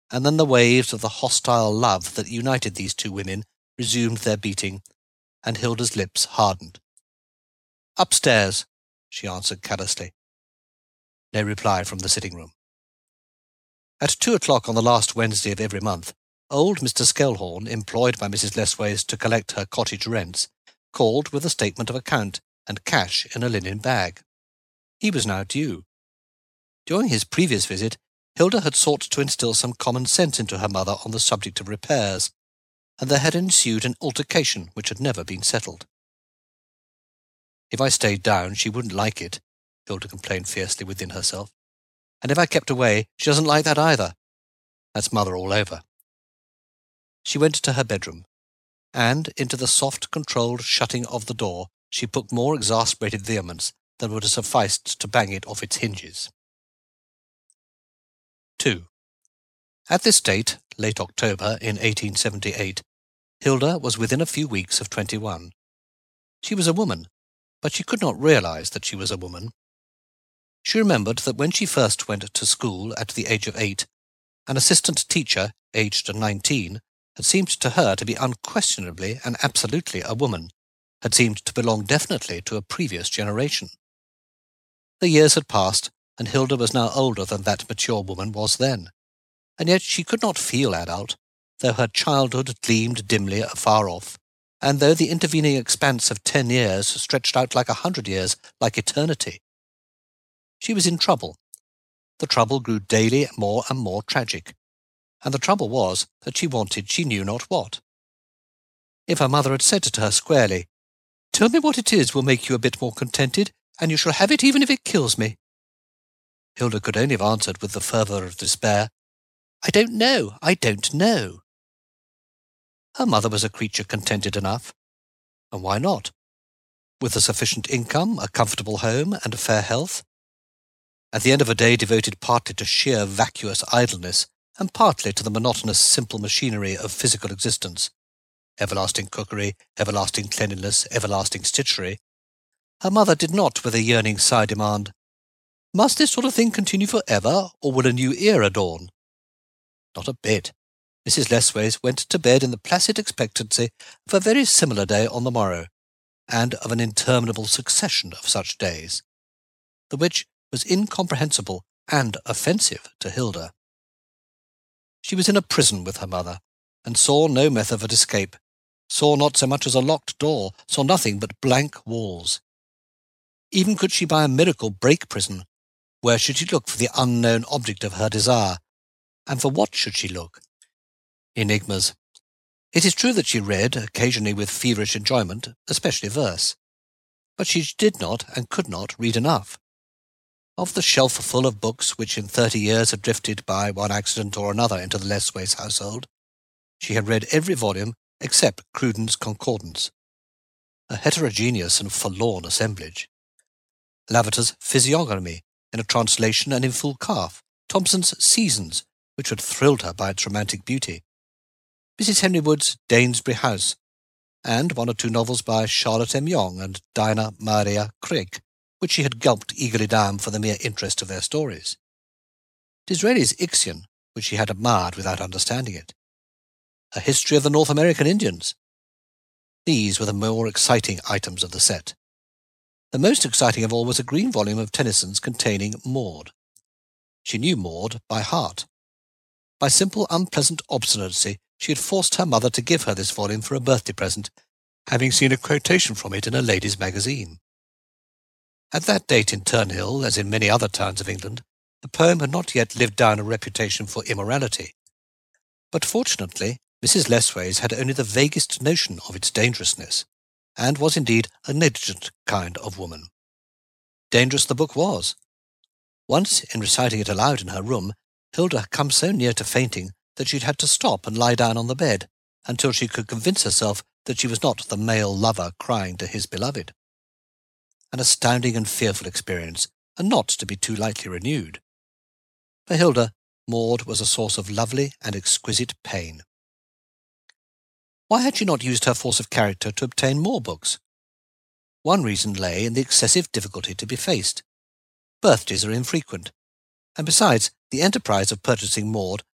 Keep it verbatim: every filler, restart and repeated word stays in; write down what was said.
and then the waves of the hostile love that united these two women resumed their beating, and Hilda's lips hardened. "Upstairs," she answered callously. No reply from the sitting-room. At two o'clock on the last Wednesday of every month, old Mister Skelhorn, employed by Missus Lessways to collect her cottage rents, called with a statement of account and cash in a linen bag. He was now due. During his previous visit, Hilda had sought to instil some common sense into her mother on the subject of repairs, and there had ensued an altercation which had never been settled. "If I stayed down, she wouldn't like it," Hilda complained fiercely within herself. "And if I kept away, she doesn't like that either. That's mother all over." She went to her bedroom, and into the soft, controlled shutting of the door she put more exasperated vehemence than would have sufficed to bang it off its hinges. two. At this date, late October in eighteen seventy-eight, Hilda was within a few weeks of twenty-one. She was a woman, but she could not realize that she was a woman. She remembered that when she first went to school at the age of eight, an assistant teacher, aged nineteen, had seemed to her to be unquestionably and absolutely a woman, had seemed to belong definitely to a previous generation. The years had passed, and Hilda was now older than that mature woman was then, and yet she could not feel adult, though her childhood gleamed dimly afar off, and though the intervening expanse of ten years stretched out like a hundred years, like eternity. She was in trouble. The trouble grew daily more and more tragic, and the trouble was that she wanted she knew not what. If her mother had said to her squarely, "Tell me what it is will make you a bit more contented, and you shall have it even if it kills me," Hilda could only have answered with the fervour of despair, "I don't know, I don't know." Her mother was a creature contented enough. And why not? With a sufficient income, a comfortable home, and a fair health. At the end of a day devoted partly to sheer vacuous idleness, and partly to the monotonous simple machinery of physical existence, everlasting cookery, everlasting cleanliness, everlasting stitchery, her mother did not with a yearning sigh demand, "Must this sort of thing continue for ever, or will a new era dawn?" Not a bit. Missus Lessways went to bed in the placid expectancy of a very similar day on the morrow, and of an interminable succession of such days, the which was incomprehensible and offensive to Hilda. She was in a prison with her mother, and saw no method of escape, saw not so much as a locked door, saw nothing but blank walls. Even could she by a miracle break prison, where should she look for the unknown object of her desire, and for what should she look? Enigmas. It is true that she read, occasionally with feverish enjoyment, especially verse, but she did not and could not read enough. Of the shelf full of books which in thirty years had drifted by one accident or another into the Lessways household, she had read every volume except Cruden's Concordance, a heterogeneous and forlorn assemblage, Lavater's Physiognomy in a translation and in full calf, Thomson's Seasons, which had thrilled her by its romantic beauty, Missus Henry Wood's Danesbury House, and one or two novels by Charlotte M. Yonge and Dinah Maria Craig, which she had gulped eagerly down for the mere interest of their stories. Disraeli's Ixion, which she had admired without understanding it. A History of the North American Indians. These were the more exciting items of the set. The most exciting of all was a green volume of Tennyson's containing Maud. She knew Maud by heart. By simple unpleasant obstinacy, she had forced her mother to give her this volume for a birthday present, having seen a quotation from it in a lady's magazine. At that date in Turnhill, as in many other towns of England, the poem had not yet lived down a reputation for immorality. But fortunately, Missus Lessways had only the vaguest notion of its dangerousness, and was indeed a negligent kind of woman. Dangerous the book was. Once, in reciting it aloud in her room, Hilda had come so near to fainting that she had had to stop and lie down on the bed, until she could convince herself that she was not the male lover crying to his beloved. An astounding and fearful experience, and not to be too lightly renewed. For Hilda, Maud was a source of lovely and exquisite pain. Why had she not used her force of character to obtain more books? One reason lay in the excessive difficulty to be faced. Birthdays are infrequent, and besides, the enterprise of purchasing Maud